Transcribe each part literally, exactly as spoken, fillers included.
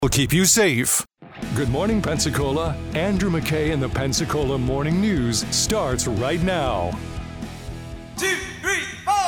will keep you safe. Good morning, Pensacola. Andrew McKay and the Pensacola Morning News starts right now. Two, three, four.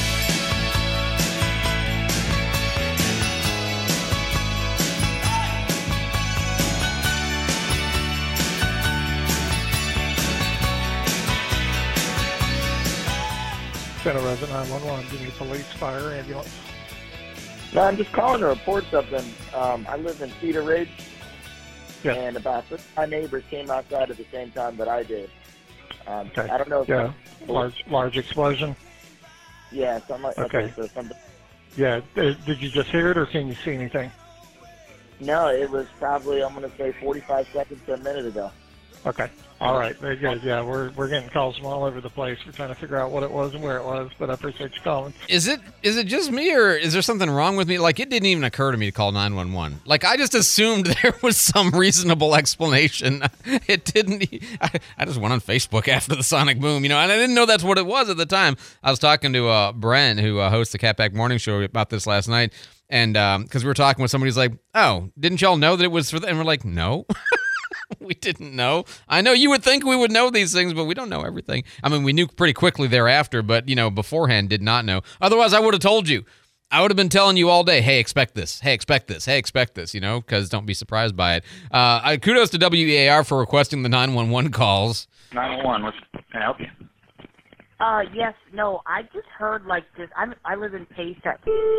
Center Resident nine one one, do you need police, fire, ambulance? No, I'm just calling to report something. Um, I live in Cedar Ridge, Yeah. and about six of my neighbors came outside at the same time that I did. Um, Okay. I don't know if Yeah. Large, large explosion. Yeah, something like Okay. so something. Yeah. Did did you just hear it, or can you see anything? No, it was probably, I'm going to say, forty-five seconds to a minute ago. Okay. All right. Very good. Yeah, we're we're getting calls from all over the place. We're trying to figure out what it was and where it was, but I appreciate you calling. Is it is it just me, or is there something wrong with me? Like, it didn't even occur to me to call nine one one. Like, I just assumed there was some reasonable explanation. It didn't. I, I just went on Facebook after the sonic boom, you know, and I didn't know that's what it was at the time. I was talking to uh, Brent, who uh, hosts the Catback Morning Show, about this last night, and because um, we were talking with somebody who's like, "Oh, didn't y'all know that it was for?" The-? And we're like, "No." We didn't know. I know you would think we would know these things, but we don't know everything. I mean, we knew pretty quickly thereafter, but, you know, beforehand did not know. Otherwise, I would have told you. I would have been telling you all day, hey, expect this. Hey, expect this. Hey, expect this, you know, because don't be surprised by it. Uh, I, kudos to W E A R for requesting the nine one one calls. nine one one, what can I help you? Uh, yes, no, I just heard, like, this, I'm, I live in Payset.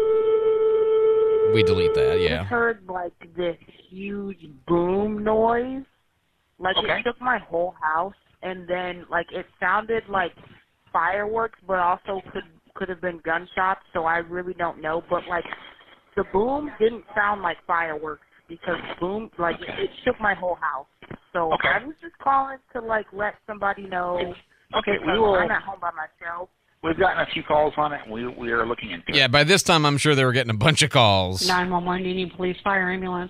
We delete that, I yeah. just heard, like, this huge boom noise. Like, Okay. it shook my whole house, and then, like, it sounded like fireworks, but also could could have been gunshots, so I really don't know. But, like, the boom didn't sound like fireworks, because boom, like, it, it shook my whole house. So Okay. I was just calling to, like, let somebody know. Okay, we because will. I'm at home by myself. We've gotten a few calls on it, and we, we are looking into it. Yeah, by this time, I'm sure they were getting a bunch of calls. nine one one, do you need police, fire, ambulance?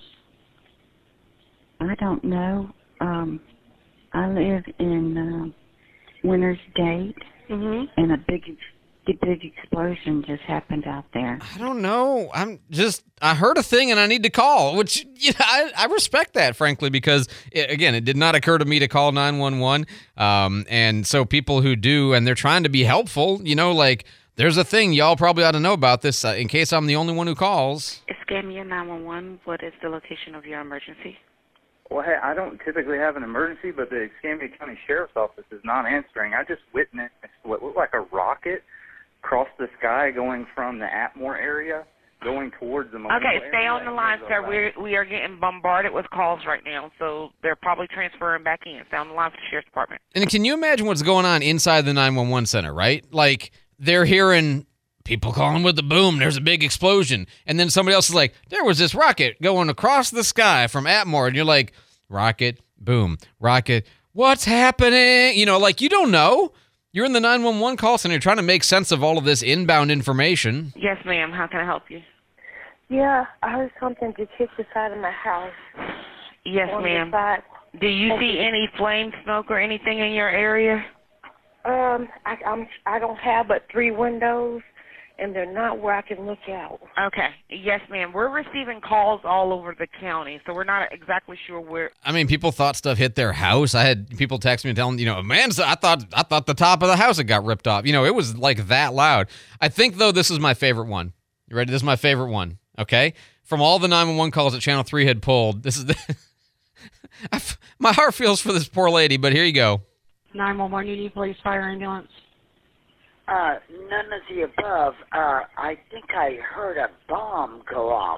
I don't know. Um, I live in uh, Winter's Gate, Mm-hmm. and a big, big, big explosion just happened out there. I don't know. I'm just, I heard a thing and I need to call, which, you know, I, I respect that, frankly, because, it, again, it did not occur to me to call nine one one. Um, and so people who do, and they're trying to be helpful, you know, like, there's a thing y'all probably ought to know about this uh, in case I'm the only one who calls. Escamia nine one one, what is the location of your emergency? Well, hey, I don't typically have an emergency, but the Escambia County Sheriff's Office is not answering. I just witnessed what looked like a rocket cross the sky going from the Atmore area going towards the Monroe Okay, stay area. on the line, sir. We're, we are getting bombarded with calls right now, so they're probably transferring back in. Stay on the line for the Sheriff's Department. And can you imagine what's going on inside the nine one one center, right? Like, they're hearing people calling with the boom, there's a big explosion. And then somebody else is like, there was this rocket going across the sky from Atmore. And you're like, rocket, boom, rocket, what's happening? You know, like, you don't know. You're in the nine one one call center. You're trying to make sense of all of this inbound information. Yes, ma'am. How can I help you? Yeah, I heard something just hit the side of my house. Yes, On the ma'am. side. Do you see any flame smoke or anything in your area? Um, I, I'm I don't have but three windows, and they're not where I can look out. Okay. Yes, ma'am. We're receiving calls all over the county, so we're not exactly sure where. I mean, people thought stuff hit their house. I had people text me and telling, you know, man, I thought I thought the top of the house had got ripped off. You know, it was like that loud. I think, though, this is my favorite one. You ready? This is my favorite one, okay? From all the nine one one calls that Channel three had pulled, this is the I f- my heart feels for this poor lady, but here you go. nine one one, you need police, fire, ambulance? Uh, none of the above. Uh, I think I heard a bomb go off.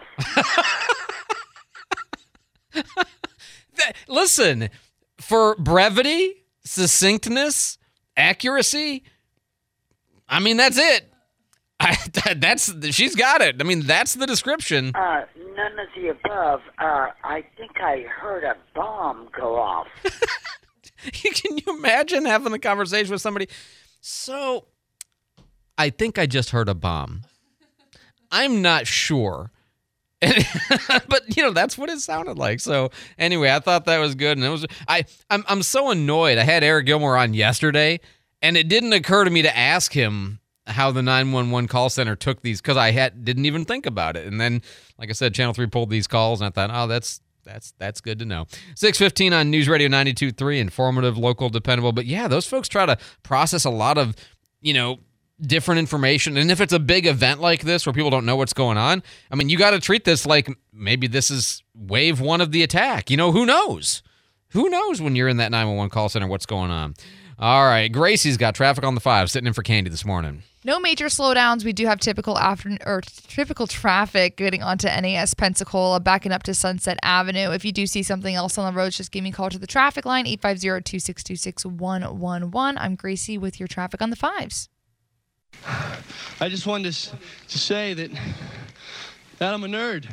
That- listen, for brevity, succinctness, accuracy, I mean, that's it. I, that's she's got it. I mean, that's the description. Uh, none of the above. Uh, I think I heard a bomb go off. Can you imagine having a conversation with somebody? So, I think I just heard a bomb. I'm not sure. But, you know, that's what it sounded like. So, anyway, I thought that was good. And it was I, I'm, I'm so annoyed. I had Eric Gilmore on yesterday, and it didn't occur to me to ask him how the nine one one call center took these, because I had didn't even think about it. And then, like I said, Channel three pulled these calls, and I thought, oh, that's that's that's good to know. six fifteen on News Radio ninety-two point three, informative, local, dependable. But yeah, those folks try to process a lot of, you know, different information. And if it's a big event like this where people don't know what's going on, I mean, you got to treat this like maybe this is wave one of the attack. You know, who knows? Who knows when you're in that nine one one call center what's going on? All right, Gracie's got traffic on the five, sitting in for Candy this morning. No major slowdowns. We do have typical after or typical traffic getting onto N A S Pensacola, backing up to Sunset Avenue. If you do see something else on the road, just give me a call to the traffic line, eight five zero, two six two, six one one one. I'm Gracie with your traffic on the fives. I just wanted to, to say that, that I'm a nerd.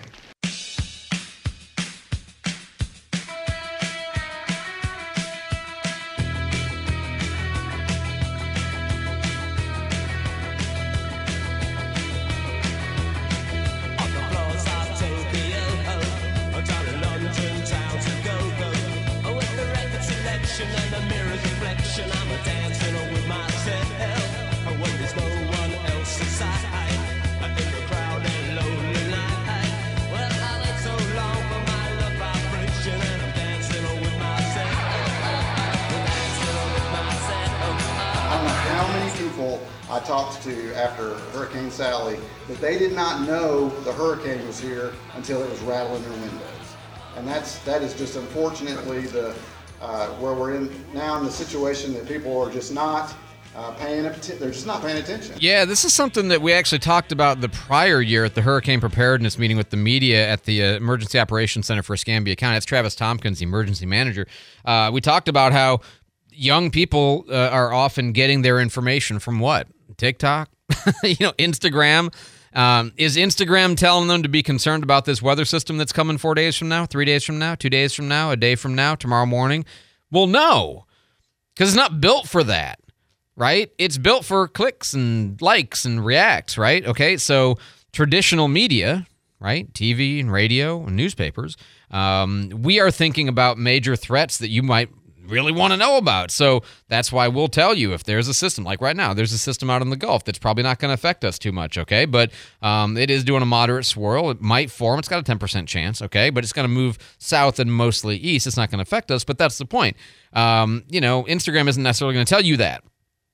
I talked to after Hurricane Sally that they did not know the hurricane was here until it was rattling their windows, and that's that is just unfortunately the uh, where we're in now in the situation that people are just not uh, paying they're just not paying attention. Yeah, this is something that we actually talked about the prior year at the hurricane preparedness meeting with the media at the uh, Emergency Operations Center for Escambia County. That's Travis Tompkins, the emergency manager. Uh, we talked about how young people uh, are often getting their information from what? TikTok, you know, Instagram. Um, is Instagram telling them to be concerned about this weather system that's coming four days from now, three days from now, two days from now, a day from now, tomorrow morning? Well, no, because it's not built for that, right? It's built for clicks and likes and reacts, right? Okay, so traditional media, right, T V and radio and newspapers, um, we are thinking about major threats that you might really want to know about. So that's why we'll tell you if there's a system, like right now, there's a system out in the Gulf that's probably not going to affect us too much, okay? But um, it is doing a moderate swirl. It might form. It's got a ten percent chance, okay? But it's going to move south and mostly east. It's not going to affect us, but that's the point. Um, you know, Instagram isn't necessarily going to tell you that.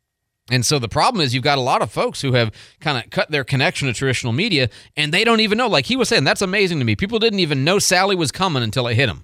And so the problem is you've got a lot of folks who have kind of cut their connection to traditional media, and they don't even know. Like he was saying, that's amazing to me. People didn't even know Sally was coming until it hit them.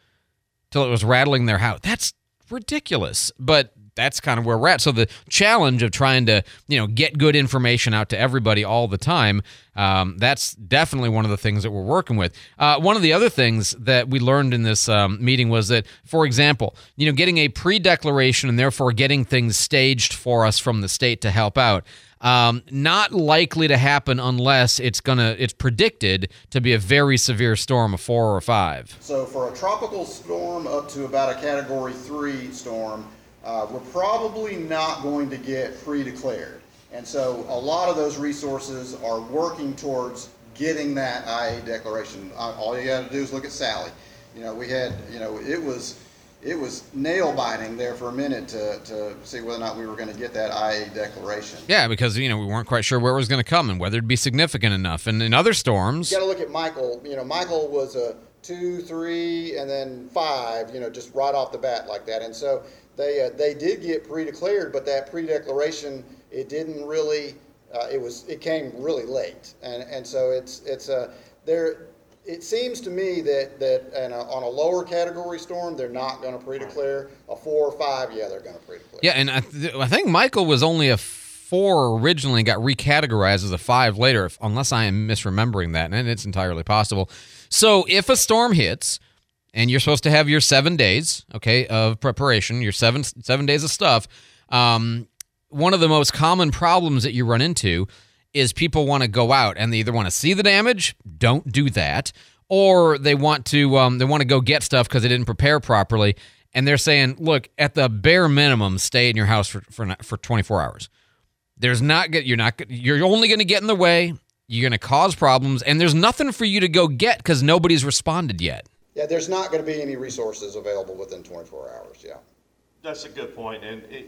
Till it was rattling their house. That's ridiculous, but that's kind of where we're at. So the challenge of trying to, you know, get good information out to everybody all the time, um, that's definitely one of the things that we're working with. Uh, one of the other things that we learned in this um, meeting was that, for example, you know, getting a pre-declaration and therefore getting things staged for us from the state to help out, Um, not likely to happen unless it's gonna it's predicted to be a very severe storm, a four or a five. So for a tropical storm up to about a category three storm, uh, we're probably not going to get pre-declared. And so a lot of those resources are working towards getting that I A declaration. All you got to do is look at Sally. You know, we had, you know, it was it was nail biting there for a minute to, to see whether or not we were going to get that I A declaration. Yeah, because, you know, we weren't quite sure where it was going to come and whether it'd be significant enough. And in other storms, you got to look at Michael. You know, Michael was a two, three, and then five. You know, just right off the bat like that. And so they uh, they did get pre-declared, but that pre-declaration, it didn't really. Uh, it was it came really late, and and so it's it's a uh, there. It seems to me that, that in a, on a lower category storm, they're not going to pre-declare. A four or five, yeah, they're going to pre-declare. Yeah, and I, th- I think Michael was only a four originally, got recategorized as a five later, if, unless I am misremembering that, and it's entirely possible. So if a storm hits, and you're supposed to have your seven days, okay, of preparation, your seven seven days of stuff, um, one of the most common problems that you run into is people want to go out and they either want to see the damage, don't do that, or they want to um, they want to go get stuff because they didn't prepare properly, and they're saying, look, at the bare minimum, stay in your house for for, for twenty-four hours. There's not you're not you're only going to get in the way. You're going to cause problems, and there's nothing for you to go get because nobody's responded yet. Yeah, there's not going to be any resources available within twenty-four hours. Yeah, that's a good point, and. It,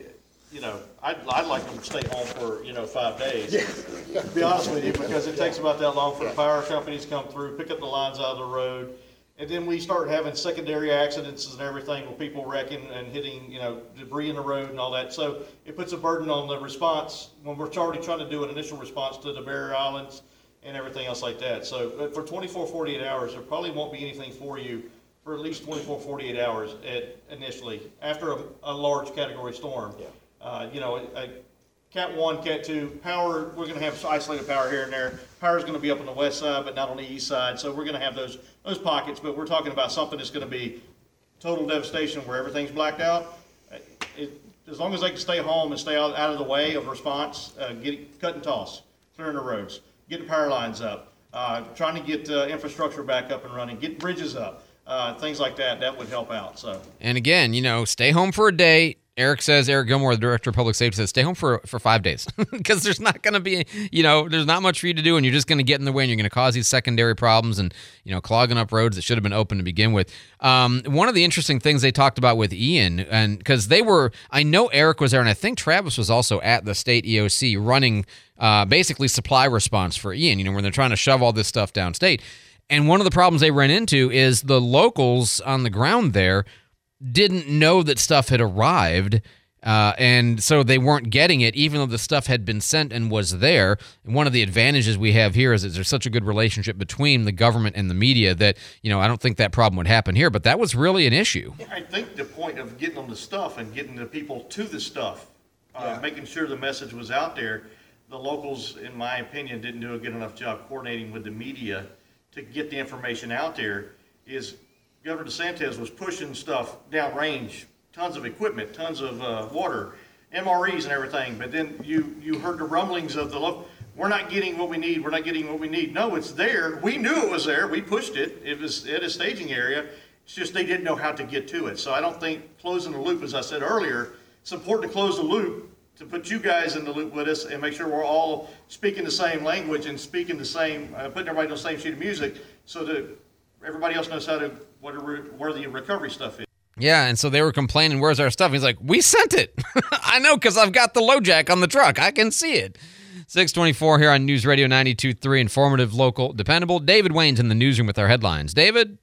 you know, I'd, I'd like them to stay home for, you know, five days. Yeah. To be honest with you, because it takes about that long for the power companies to come through, pick up the lines out of the road. And then we start having secondary accidents and everything with people wrecking and hitting, you know, debris in the road and all that. So it puts a burden on the response when we're already trying to do an initial response to the barrier islands and everything else like that. So for twenty-four, forty-eight hours, there probably won't be anything for you for at least twenty-four, forty-eight hours at, initially after a, a large category storm. Yeah. Uh, you know, a, a Cat one, Cat two, power, we're going to have isolated power here and there. Power is going to be up on the west side, but not on the east side. So we're going to have those those pockets, but we're talking about something that's going to be total devastation where everything's blacked out. It, as long as they can stay home and stay out, out of the way of response, uh, get, cut and toss, clearing the roads, getting power lines up, uh, trying to get uh, infrastructure back up and running, get bridges up, uh, things like that, that would help out. So. And again, you know, stay home for a day. Eric says, Eric Gilmore, the Director of Public Safety, says, stay home for for five days because there's not going to be, you know, there's not much for you to do, and you're just going to get in the way, and you're going to cause these secondary problems and, you know, clogging up roads that should have been open to begin with. Um, one of the interesting things they talked about with Ian, and because they were, I know Eric was there, and I think Travis was also at the state E O C running uh, basically supply response for Ian, you know, when they're trying to shove all this stuff downstate. And one of the problems they ran into is the locals on the ground there didn't know that stuff had arrived, uh, and so they weren't getting it, even though the stuff had been sent and was there. And one of the advantages we have here is that there's such a good relationship between the government and the media that, you know, I don't think that problem would happen here, but that was really an issue. I think the point of getting them the stuff and getting the people to the stuff, uh, yeah. making sure the message was out there, the locals, in my opinion, didn't do a good enough job coordinating with the media to get the information out there. Is Governor DeSantis was pushing stuff downrange, tons of equipment, tons of uh, water, M R Es and everything. But then you, you heard the rumblings of the local, we're not getting what we need, we're not getting what we need. No, it's there. We knew it was there. We pushed it. It was at a staging area. It's just they didn't know how to get to it. So I don't think closing the loop, as I said earlier, it's important to close the loop, to put you guys in the loop with us and make sure we're all speaking the same language and speaking the same, uh, putting everybody on the same sheet of music so that everybody else knows how to, what a re- where the recovery stuff is. Yeah, and so they were complaining, where's our stuff? He's like, we sent it. I know, because I've got the low jack on the truck. I can see it. six twenty-four here on News Radio ninety-two point three, informative, local, dependable. David Wayne's in the newsroom with our headlines. David?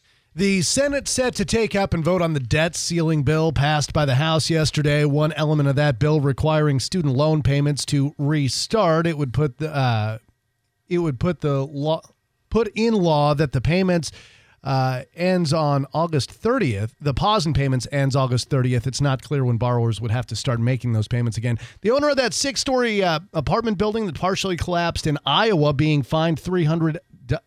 The Senate set to take up and vote on the debt ceiling bill passed by the House yesterday. One element of that bill requiring student loan payments to restart. It would put the uh, it would put the law put in law that the payments uh, ends on August thirtieth. The pause in payments ends August thirtieth. It's not clear when borrowers would have to start making those payments again. The owner of that six-story uh, apartment building that partially collapsed in Iowa being fined three hundred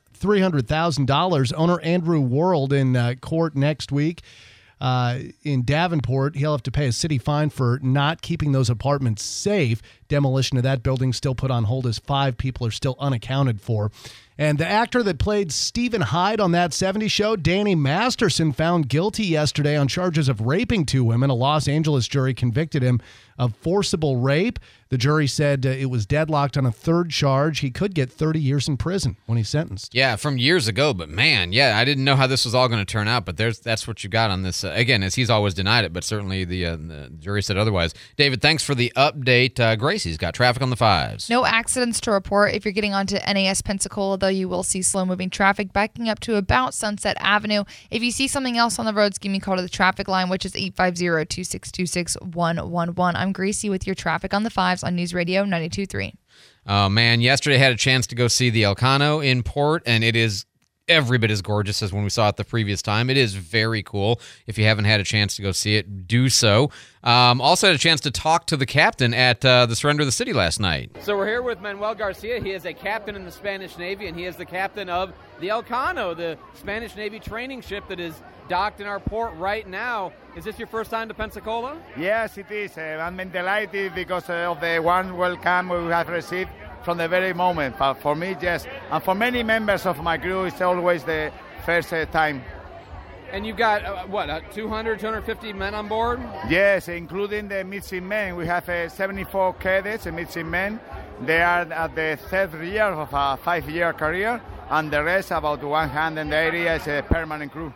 thousand dollars. Owner Andrew World in uh, court next week uh, in Davenport. He'll have to pay a city fine for not keeping those apartments safe. Demolition of that building still put on hold as five people are still unaccounted for. And the actor that played Stephen Hyde on That seventies Show, Danny Masterson, found guilty yesterday on charges of raping two women. A Los Angeles jury convicted him of forcible rape. The jury said uh, it was deadlocked on a third charge. He could get thirty years in prison when he's sentenced. Yeah, from years ago. But man, yeah, I didn't know how this was all going to turn out. But there's that's what you got on this. Uh, again, as he's always denied it, but certainly the, uh, the jury said otherwise. David, thanks for the update. Uh, Gracie's got traffic on the fives. No accidents to report. If you're getting onto N A S Pensacola, though, you will see slow-moving traffic backing up to about Sunset Avenue. If you see something else on the roads, give me a call to the traffic line, which is eight five zero, two six two, six one one one. I'm Gracie with your traffic on the fives on News Radio ninety-two point three. Oh, man. Yesterday I had a chance to go see the Elcano in port, and it is every bit as gorgeous as when we saw it the previous time. It is very cool. If you haven't had a chance to go see it, do so. Um, also had a chance to talk to the captain at uh, the Surrender of the City last night. So we're here with Manuel Garcia. He is a captain in the Spanish Navy, and he is the captain of the Elcano, the Spanish Navy training ship that is docked in our port right now. Is this your first time to Pensacola? Yes, it is. Uh, I'm delighted because of the warm welcome we have received from the very moment. But for me, yes. And for many members of my crew, it's always the first uh, time. And you've got, uh, what, uh, two hundred, two hundred fifty men on board? Yes, including the midshipmen. We have uh, seventy-four cadets and midshipmen. They are at the third year of a five-year career, and the rest, about one hundred eighty, is a permanent crew.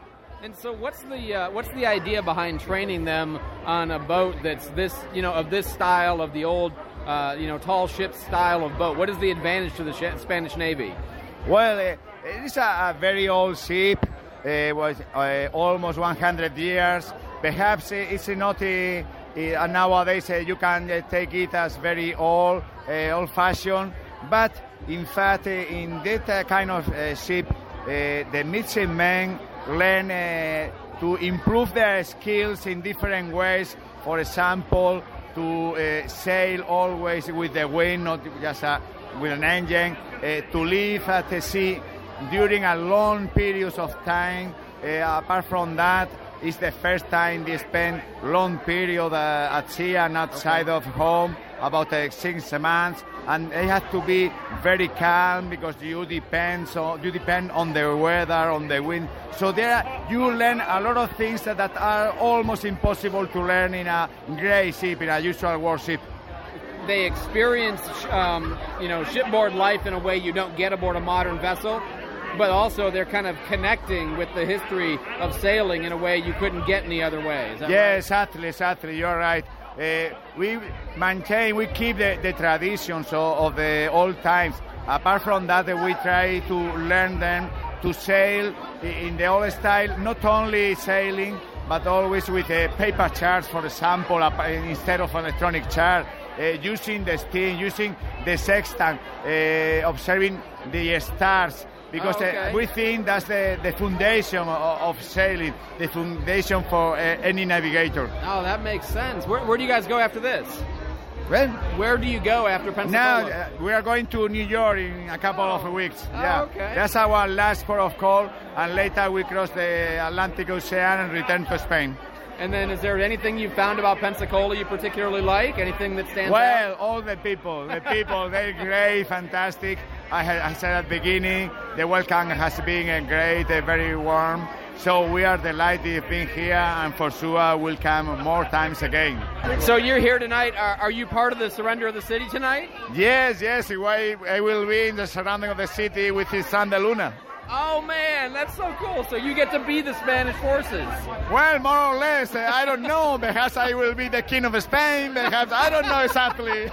And so, what's the uh, what's the idea behind training them on a boat that's this, you know, of this style, of the old, uh, you know, tall ship style of boat? What is the advantage to the sh- Spanish Navy? Well, uh, it's a, a very old ship. Uh, it was uh, almost one hundred years. Perhaps it's not a, a, nowadays uh, you can uh, take it as very old, uh, old-fashioned. But in fact, uh, in that uh, kind of uh, ship, uh, the midshipmen learn uh, to improve their skills in different ways. For example, to uh, sail always with the wind, not just uh, with an engine, uh, to live at the sea during a long periods of time. Uh, apart from that, it's the first time they spend long period uh, at sea and outside okay. of home, about uh, six months, and they have to be very calm because you depend so you depend on the weather, on the wind. So there you learn a lot of things that, that are almost impossible to learn in a gray ship, in a usual warship. They experience, um, you know, shipboard life in a way you don't get aboard a modern vessel, but also they're kind of connecting with the history of sailing in a way you couldn't get any other way. Is that yeah, right? exactly, exactly. You're right. Uh, we maintain, we keep the, the traditions of, of the old times. Apart from that, uh, we try to learn them to sail in the old style, not only sailing, but always with uh, paper charts, for example, uh, instead of electronic chart. Uh, using the steam, using the sextant, uh, observing the stars, because oh, okay. uh, we think that's the, the foundation of, of sailing, the foundation for uh, any navigator. Oh, that makes sense. Where, where do you guys go after this? Well, where do you go after Pensacola? Now uh, we are going to New York in a couple oh. of weeks. Oh, yeah, okay. That's our last port of call, and later we cross the Atlantic Ocean and return to Spain. And then is there anything you found about Pensacola you particularly like? Anything that stands well, out? Well, all the people. The people, they're great, fantastic. I, had, I said at the beginning, the welcome has been great, very warm. So we are delighted being here, and for sure we'll come more times again. So you're here tonight. Are, are you part of the surrender of the city tonight? Yes, yes. I, I will be in the surrounding of the city with his son, De Luna. Oh, man, that's so cool. So you get to be the Spanish forces. Well, more or less. Uh, I don't know. Perhaps I will be the king of Spain. Perhaps I don't know exactly.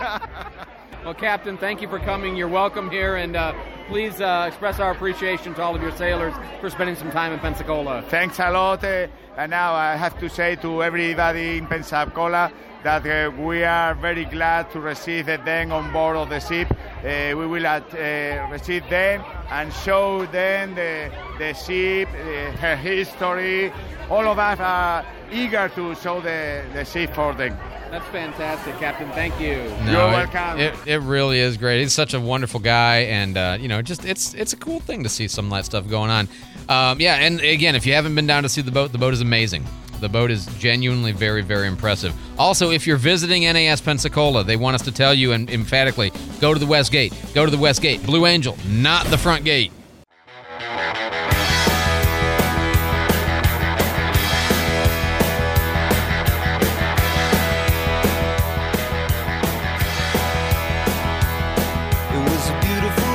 Well, Captain, thank you for coming. You're welcome here, and uh, please uh, express our appreciation to all of your sailors for spending some time in Pensacola. Thanks a lot. Uh, and now I have to say to everybody in Pensacola that uh, we are very glad to receive them on board of the ship. Uh, we will uh, receive them and show them the, the ship, uh, her history. All of us are eager to show the, the ship for them. That's fantastic, Captain. Thank you. No, You're it, welcome. It, it really is great. He's such a wonderful guy, and uh, you know, just it's it's a cool thing to see some of that stuff going on. Um, yeah, and again, if you haven't been down to see the boat, the boat is amazing. The boat is genuinely very, very impressive. Also, if you're visiting N A S Pensacola, they want us to tell you and emphatically, go to the West Gate. Go to the West Gate. Blue Angel, not the front gate. It was a beautiful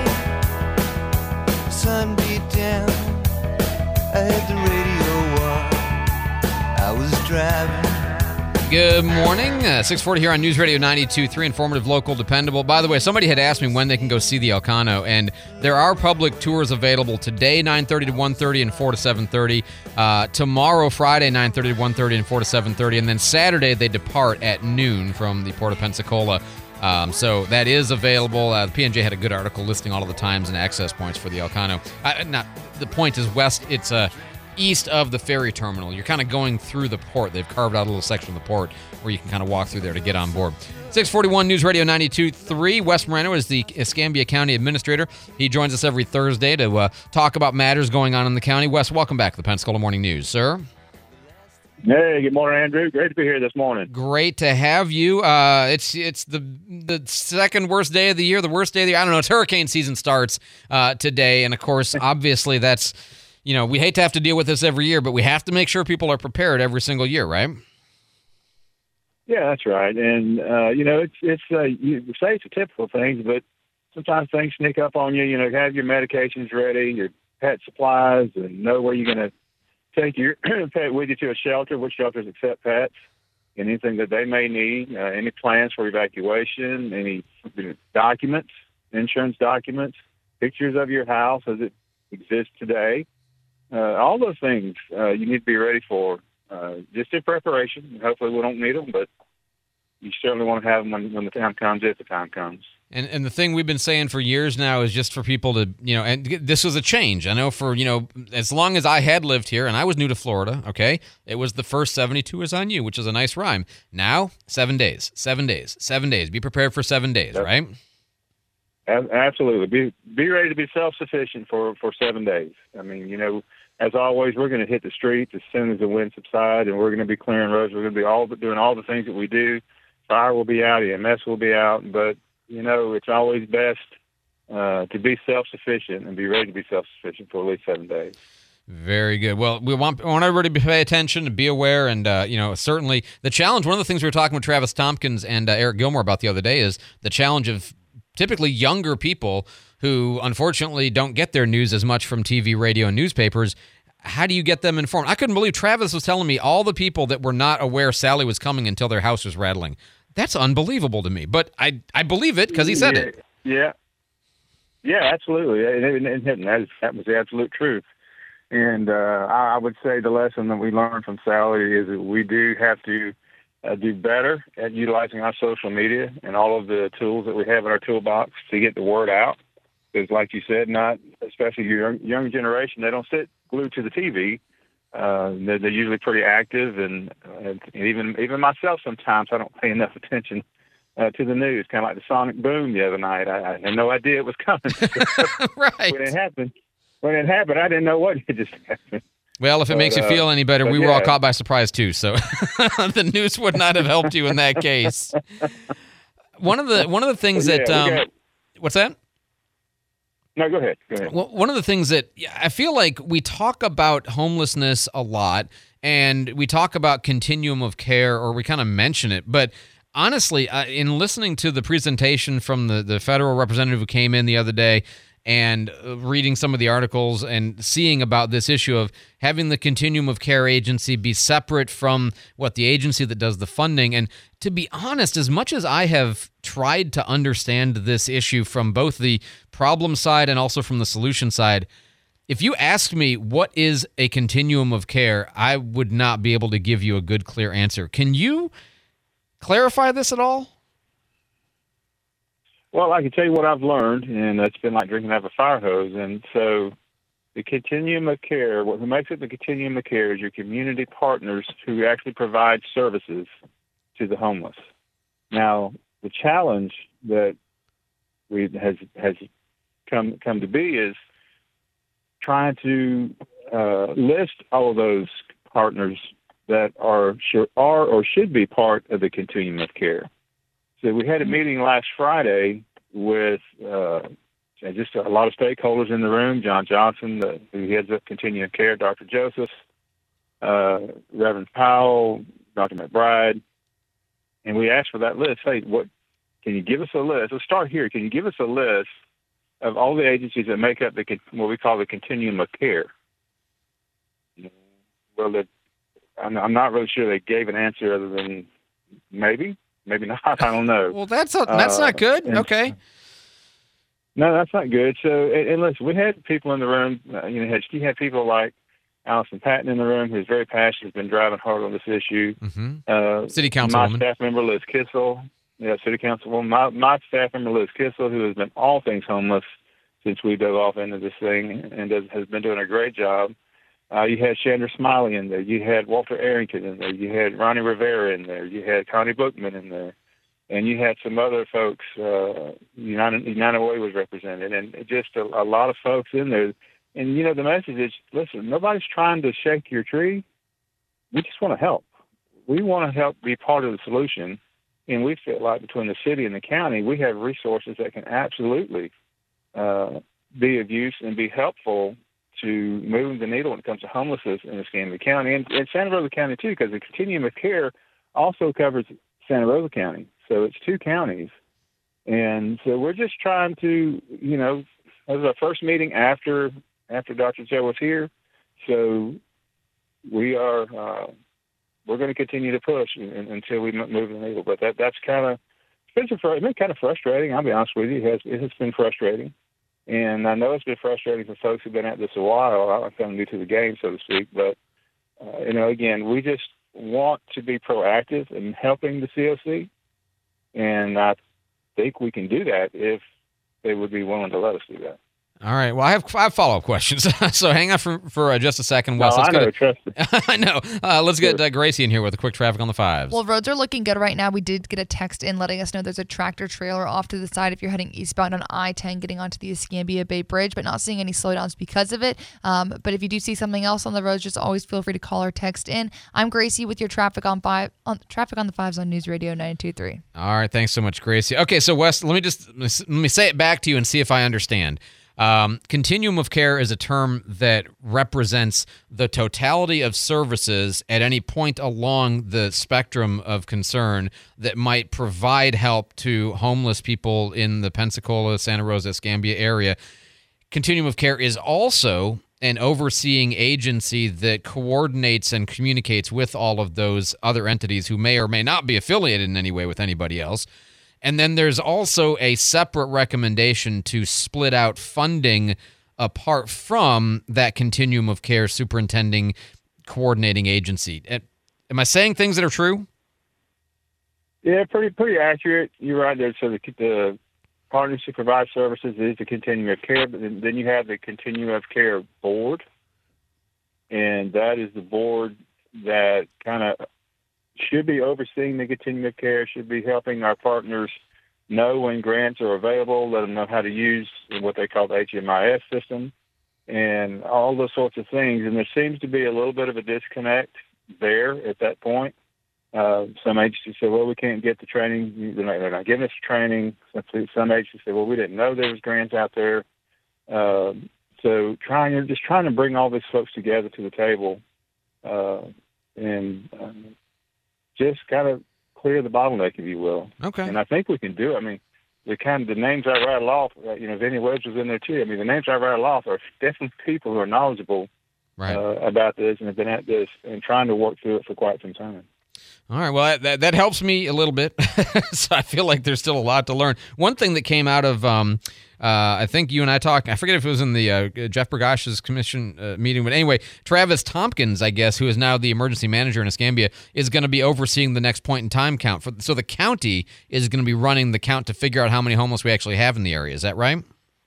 day. Sun beat down. I had the radio on. I was driving. Good morning. Uh, six forty here on News Radio ninety-two point three, informative, local, dependable. By the way, somebody had asked me when they can go see the Elcano, and there are public tours available today, nine thirty to one thirty and four to seven thirty. Uh, tomorrow, Friday, nine thirty to one thirty and four to seven thirty. And then Saturday, they depart at noon from the Port of Pensacola. Um, so that is available. Uh, the P N J had a good article listing all of the times and access points for the Elcano. Uh, not, the point is west. It's a... Uh, east of the ferry terminal. You're kind of going through the port. They've carved out a little section of the port where you can kind of walk through there to get on board. six forty-one News Radio ninety-two point three. Wes Moreno is the Escambia County Administrator. He joins us every Thursday to uh, talk about matters going on in the county. Wes, welcome back to the Pensacola Morning News, sir. Hey, good morning, Andrew. Great to be here this morning. Great to have you. Uh, it's it's the the second worst day of the year, the worst day of the year. I don't know. It's hurricane season starts uh, today, and of course, obviously, that's. You know, we hate to have to deal with this every year, but we have to make sure people are prepared every single year, right? Yeah, that's right. And, uh, you know, it's, it's uh, you say it's a typical thing, but sometimes things sneak up on you. You know, have your medications ready, your pet supplies, and know where you're going to take your pet with you to a shelter, which shelters accept pets, and anything that they may need, uh, any plans for evacuation, any documents, insurance documents, pictures of your house as it exists today. Uh, all those things uh, you need to be ready for, uh, just in preparation. Hopefully we don't need them, but you certainly want to have them when, when the time comes, if the time comes. And and the thing we've been saying for years now is just for people to, you know, and this was a change. I know for, you know, as long as I had lived here and I was new to Florida, okay, it was the first seventy-two is on you, which is a nice rhyme. Now, seven days, seven days, seven days. Be prepared for seven days, yep. Right? Absolutely. Be be ready to be self-sufficient for, for seven days. I mean, you know, as always, we're going to hit the streets as soon as the wind subsides, and we're going to be clearing roads. We're going to be all doing all the things that we do. Fire will be out, E M S will be out, but, you know, it's always best uh, to be self-sufficient and be ready to be self-sufficient for at least seven days. Very good. Well, we want, we want everybody to pay attention, to be aware, and, uh, you know, certainly the challenge, one of the things we were talking with Travis Tompkins and uh, Eric Gilmore about the other day is the challenge of typically younger people who unfortunately don't get their news as much from T V, radio, and newspapers. How do you get them informed? I couldn't believe Travis was telling me all the people that were not aware Sally was coming until their house was rattling. That's unbelievable to me, but I I believe it because he said yeah, it. Yeah, yeah, absolutely, and, and, and that, is, that was the absolute truth. And uh, I, I would say the lesson that we learned from Sally is that we do have to uh, do better at utilizing our social media and all of the tools that we have in our toolbox to get the word out. Because, like you said, not especially your young, young generation, they don't sit glued to the T V. Uh, they're, they're usually pretty active, and, uh, and even even myself sometimes I don't pay enough attention uh, to the news. Kind of like the sonic boom the other night. I, I had no idea it was coming. Right. When it happened, when it happened, I didn't know what had just happened. Well, if it but, makes you feel uh, any better, we yeah. were all caught by surprise too. So the news would not have helped you in that case. One of the one of the things yeah, that um, got, what's that? No, go ahead. Go ahead. Well, one of the things that I feel like we talk about homelessness a lot, and we talk about continuum of care, or we kind of mention it. But honestly, uh, in listening to the presentation from the, the federal representative who came in the other day, and reading some of the articles and seeing about this issue of having the continuum of care agency be separate from what the agency that does the funding. And to be honest, as much as I have tried to understand this issue from both the problem side and also from the solution side, if you asked me what is a continuum of care, I would not be able to give you a good, clear answer. Can you clarify this at all? Well, I can tell you what I've learned, and it's been like drinking out of a fire hose. And so the continuum of care, what makes it the continuum of care is your community partners who actually provide services to the homeless. Now, the challenge that we has has come come to be is trying to uh, list all of those partners that are are or should be part of the continuum of care. So we had a meeting last Friday with uh, just a lot of stakeholders in the room. John Johnson, the, who heads up Continuum of Care, Doctor Joseph, uh, Reverend Powell, Doctor McBride, and we asked for that list. Hey, what can you give us a list? Let's start here. Can you give us a list of all the agencies that make up the what we call the Continuum of Care? Well, the, I'm, I'm not really sure they gave an answer other than maybe. Maybe not. I don't know. Well, that's a, that's uh, not good. And, okay. No, that's not good. So, and, and listen, we had people in the room. Uh, you know, had, you had people like Allison Patton in the room, who's very passionate, has been driving hard on this issue. Mm-hmm. Uh, City Councilwoman. My staff member Liz Kissel, yeah, City Councilwoman. My my staff member Liz Kissel, who has been all things homeless since we dove off into this thing, and does, has been doing a great job. Uh, you had Chandra Smiley in there. You had Walter Arrington in there. You had Ronnie Rivera in there. You had Connie Bookman in there. And you had some other folks. Uh, United, United Way was represented. And just a, a lot of folks in there. And, you know, the message is, listen, nobody's trying to shake your tree. We just want to help. We want to help be part of the solution. And we feel like between the city and the county, we have resources that can absolutely uh, be of use and be helpful to move the needle when it comes to homelessness in Escambia County and, and Santa Rosa County too, because the continuum of care also covers Santa Rosa County. So it's two counties. And so we're just trying to, you know, that was our first meeting after after Doctor Joe was here. So we are uh, we're going to continue to push in, in, until we m- move the needle. But that that's kind of it's been, it's been kind of frustrating. I'll be honest with you. It has it has been frustrating, and I know it's been frustrating for folks who've been at this a while. I'm kind of new to the game, so to speak. But uh, you know, again, we just want to be proactive in helping the C O C, and I think we can do that if they would be willing to let us do that. All right. Well, I have five follow-up questions, so hang on for, for uh, just a second. Wes, no, let's I know, get trust me. I know. Uh, let's get uh, Gracie in here with a quick traffic on the fives. Well, roads are looking good right now. We did get a text in letting us know there's a tractor trailer off to the side if you're heading eastbound on I ten getting onto the Escambia Bay Bridge, but not seeing any slowdowns because of it. Um, but if you do see something else on the roads, just always feel free to call or text in. I'm Gracie with your traffic on five on traffic on the fives on News Radio ninety-two point three. All right. Thanks so much, Gracie. Okay, so Wes, let me just let me say it back to you and see if I understand. Um, continuum of care is a term that represents the totality of services at any point along the spectrum of concern that might provide help to homeless people in the Pensacola, Santa Rosa, Escambia area. Continuum of care is also an overseeing agency that coordinates and communicates with all of those other entities who may or may not be affiliated in any way with anybody else. And then there's also a separate recommendation to split out funding apart from that continuum of care superintending coordinating agency. Am I saying things that are true? Yeah, pretty pretty accurate. You're right there. So the, the Partners Who Provide Services is the continuum of care, but then, then you have the continuum of care board, and that is the board that kind of should be overseeing the continuum of care, should be helping our partners know when grants are available, let them know how to use what they call the H M I S system, and all those sorts of things. And there seems to be a little bit of a disconnect there at that point. Uh, some agencies say, well, we can't get the training. They're not, they're not giving us training. Some agencies say, well, we didn't know there was grants out there. Uh, so trying, just trying to bring all these folks together to the table uh, and um, just kind of clear the bottleneck, if you will. Okay. And I think we can do it. I mean, the kind of the names I rattle off, you know, Vinny Woods was in there too. I mean, the names I rattle off are definitely people who are knowledgeable right. uh, about this and have been at this and trying to work through it for quite some time. All right. Well, that that helps me a little bit. So I feel like there's still a lot to learn. One thing that came out of, um, uh, I think you and I talked, I forget if it was in the uh, Jeff Bergosh's commission uh, meeting, but anyway, Travis Tompkins, I guess, who is now the emergency manager in Escambia, is going to be overseeing the next point in time count. For, so the county is going to be running the count to figure out how many homeless we actually have in the area. Is that right?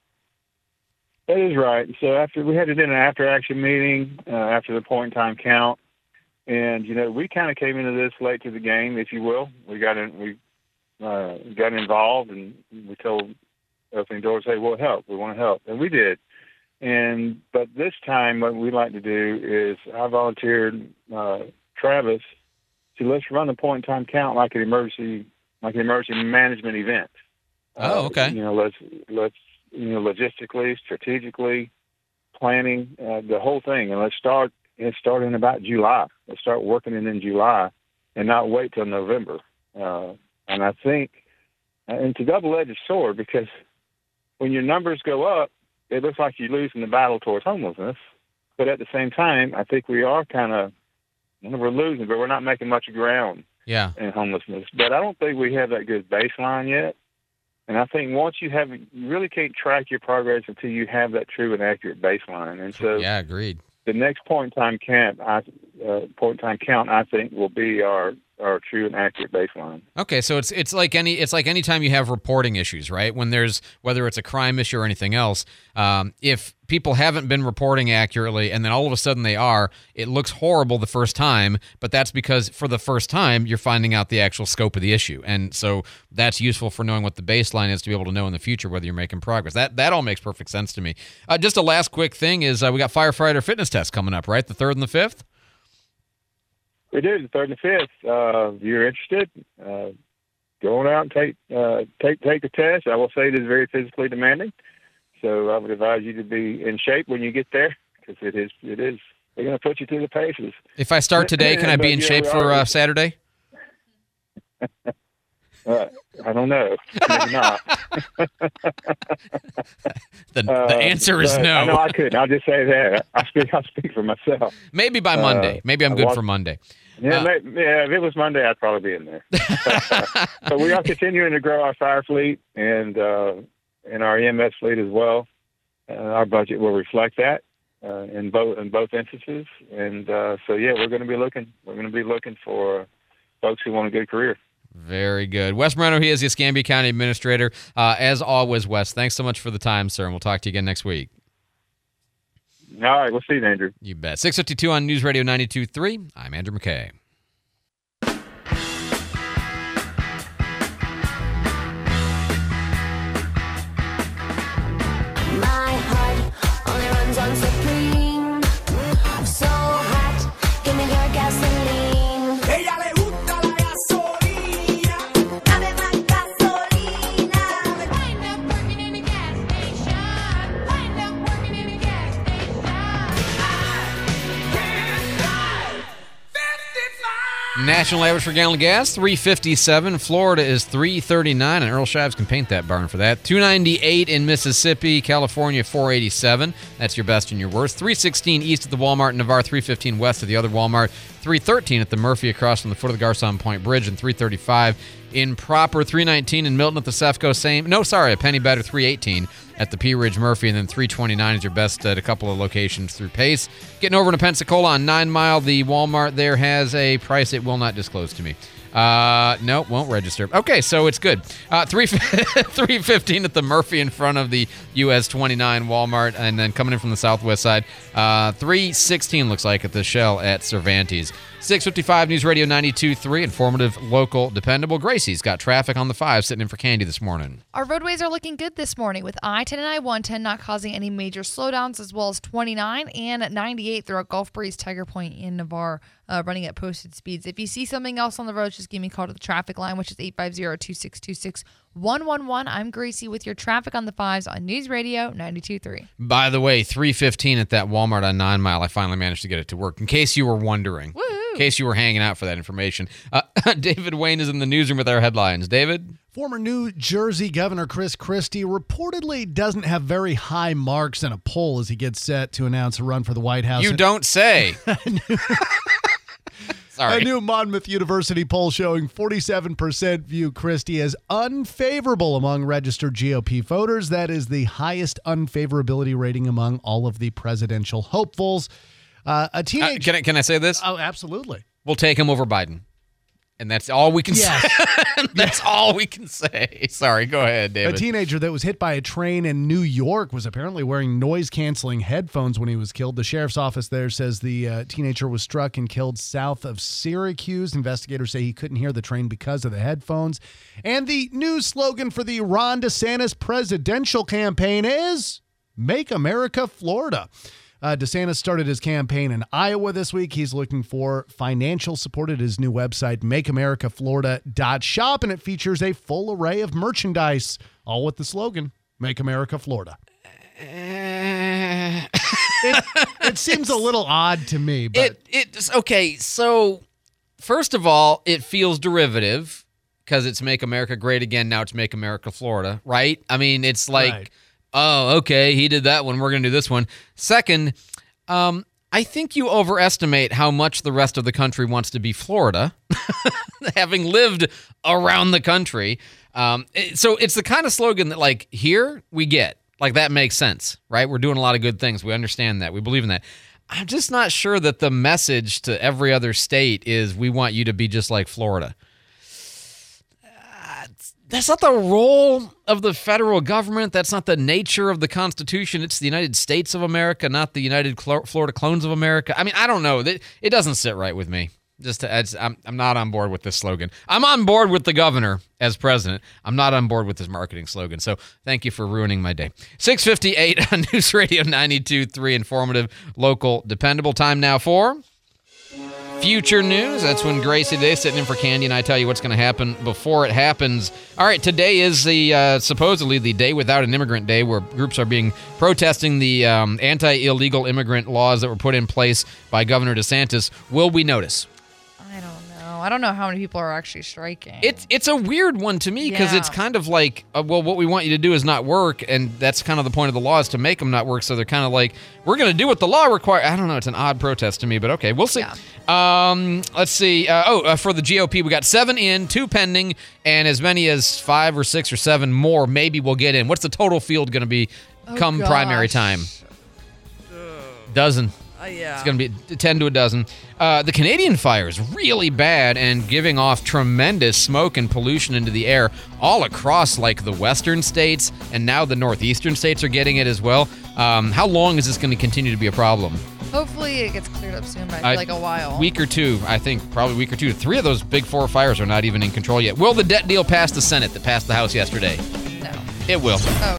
That is right. So after we had it in an after-action meeting uh, after the point in time count. And, you know, we kind of came into this late to the game, if you will. We got in, we uh, got involved, and we told opening doors, hey, we'll help. We want to help. And we did. And but this time what we like to do is I volunteered uh, Travis to let's run the point-in-time count like an emergency like an emergency management event. Oh, okay. Uh, you know, let's, let's you know, logistically, strategically, planning, uh, the whole thing. And let's start It started in about July. Let's start working it in July and not wait till November. Uh, and I think, and it's a double-edged sword because when your numbers go up, it looks like you're losing the battle towards homelessness. But at the same time, I think we are kind of, we're losing, but we're not making much ground yeah. in homelessness. But I don't think we have that good baseline yet. And I think once you have, you really can't track your progress until you have that true and accurate baseline. And so, yeah, agreed. The next point in time count, I, uh, point in time count, I think, will be our, our true and accurate baseline. Okay, so it's it's like any it's like any time you have reporting issues, right? When there's whether it's a crime issue or anything else, um, if people haven't been reporting accurately and then all of a sudden they are, it looks horrible the first time, but that's because for the first time you're finding out the actual scope of the issue, and so that's useful for knowing what the baseline is to be able to know in the future whether you're making progress. That that all makes perfect sense to me. Uh, just a last quick thing is uh, we got firefighter fitness tests coming up, right? The third and the fifth. We do, the third and the fifth. Uh, if you're interested, uh, go on out and take uh, take take the test. I will say it is very physically demanding, so I would advise you to be in shape when you get there because it is it is they're going to put you through the paces. If I start today, can I be in shape for uh, Saturday? Uh, I don't know. Maybe not. the, the answer is uh, no. I know I couldn't. I'll just say that. I speak. I speak for myself. Maybe by Monday. Uh, Maybe I'm I good walk- for Monday. Yeah, Uh, may- yeah. If it was Monday, I'd probably be in there. But we are continuing to grow our fire fleet and uh, and our E M S fleet as well. Uh, our budget will reflect that uh, in both in both instances. And uh, so, yeah, we're going to be looking. We're going to be looking for folks who want a good career. Very good. Wes Moreno, he is the Escambia County Administrator. Uh, as always, Wes, thanks so much for the time, sir, and we'll talk to you again next week. All right, we'll see you, Andrew. You bet. six fifty-two on News Radio ninety-two point three. I'm Andrew McKay. My heart only runs on Supreme. So hot, give me your gasoline. Ella le gusta la gasolina. Dame más gasolina. Wind up working in a gas station. Wind up working in a gas station. I can't drive fifty-five. National average for gallon of gas, three fifty-seven. Florida is three thirty-nine, and Earl Shives can paint that barn for that. two ninety-eight in Mississippi, California, four eighty-seven. That's your best and your worst. three sixteen east at the Walmart in Navarre, three fifteen west of the other Walmart, three thirteen at the Murphy across from the foot of the Garcon Point Bridge, and three thirty-five in Proper, three nineteen in Milton at the Cefco. Same, no, sorry, a penny better, three eighteen at the Pea Ridge Murphy, and then three twenty-nine is your best at a couple of locations through Pace. Getting over to Pensacola on Nine Mile, the Walmart there has a price it will not disclose to me. Uh, no, won't register. Okay, so it's good. Uh, three three fifteen at the Murphy in front of the U S twenty-nine Walmart, and then coming in from the southwest side, uh, three sixteen looks like at the Shell at Cervantes. six fifty-five News Radio ninety-two point three, informative, local, dependable. Gracie's got traffic on the five sitting in for Candy this morning. Our roadways are looking good this morning with I ten and I one ten not causing any major slowdowns, as well as twenty-nine and ninety-eight throughout Gulf Breeze, Tiger Point, and Navarre uh, running at posted speeds. If you see something else on the road, just give me a call to the traffic line, which is eight five zero, two six two six, one one one. I'm Gracie with your traffic on the fives on News Radio ninety-two point three. By the way, three fifteen at that Walmart on Nine Mile. I finally managed to get it to work, in case you were wondering. Woo! In case you were hanging out for that information. Uh, David Wayne is in the newsroom with our headlines. David? Former New Jersey Governor Chris Christie reportedly doesn't have very high marks in a poll as he gets set to announce a run for the White House. You don't say. Sorry. A new Monmouth University poll showing forty-seven percent view Christie as unfavorable among registered G O P voters. That is the highest unfavorability rating among all of the presidential hopefuls. Uh, a teenage. Uh, can I can I say this? Oh, absolutely. We'll take him over Biden. And that's all we can Yes. say. That's all we can say. Sorry, go ahead, David. A teenager that was hit by a train in New York was apparently wearing noise-canceling headphones when he was killed. The sheriff's office there says the uh, teenager was struck and killed south of Syracuse. Investigators say he couldn't hear the train because of the headphones. And the new slogan for the Ron DeSantis presidential campaign is Make America Florida. Uh, DeSantis started his campaign in Iowa this week. He's looking for financial support at his new website, make america florida dot shop, and it features a full array of merchandise, all with the slogan, Make America Florida. it, it seems a little odd to me, but It it's okay. So first of all, it feels derivative because it's Make America Great Again. Now it's Make America Florida, right? I mean, it's like, Right. oh, okay, he did that one. We're going to do this one. Second, um, I think you overestimate how much the rest of the country wants to be Florida, having lived around the country. Um, it- so it's the kind of slogan that, like, here we get. Like, that makes sense, right? We're doing a lot of good things. We understand that. We believe in that. I'm just not sure that the message to every other state is we want you to be just like Florida. Uh, that's not the role of the federal government. That's not the nature of the Constitution. It's the United States of America, not the United Cl- Florida Clones of America. I mean, I don't know. It, it doesn't sit right with me. Just to, it's, I'm, I'm not on board with this slogan. I'm on board with the governor as president. I'm not on board with his marketing slogan. So thank you for ruining my day. six fifty-eight on News Radio ninety-two point three, informative, local, dependable. Time now for Future News. That's when Gracie today sitting in for Candy and I tell you what's going to happen before it happens. All right, today is the uh, supposedly the day without an immigrant day, where groups are being protesting the um, anti-illegal immigrant laws that were put in place by Governor DeSantis. Will we notice? I don't know how many people are actually striking. It's it's a weird one to me because Yeah. it's kind of like, uh, well, what we want you to do is not work, and that's kind of the point of the law is to make them not work. So they're kind of like, we're going to do what the law requires. I don't know. It's an odd protest to me, but okay, we'll see. Um, let's see. Uh, oh, uh, for the G O P, we got seven in, two pending, and as many as five or six or seven more maybe we'll get in. What's the total field going to be Oh, come primary gosh. time? Dozen. Uh, yeah. It's going to be ten to a dozen. Uh, the Canadian fire is really bad and giving off tremendous smoke and pollution into the air all across, like, the western states, and now the northeastern states are getting it as well. Um, how long is this going to continue to be a problem? Hopefully it gets cleared up soon, but I I- feel like a while. Week or two, I think, probably a week or two. Three of those big four fires are not even in control yet. Will the debt deal pass the Senate that passed the House yesterday? No. It will. Oh.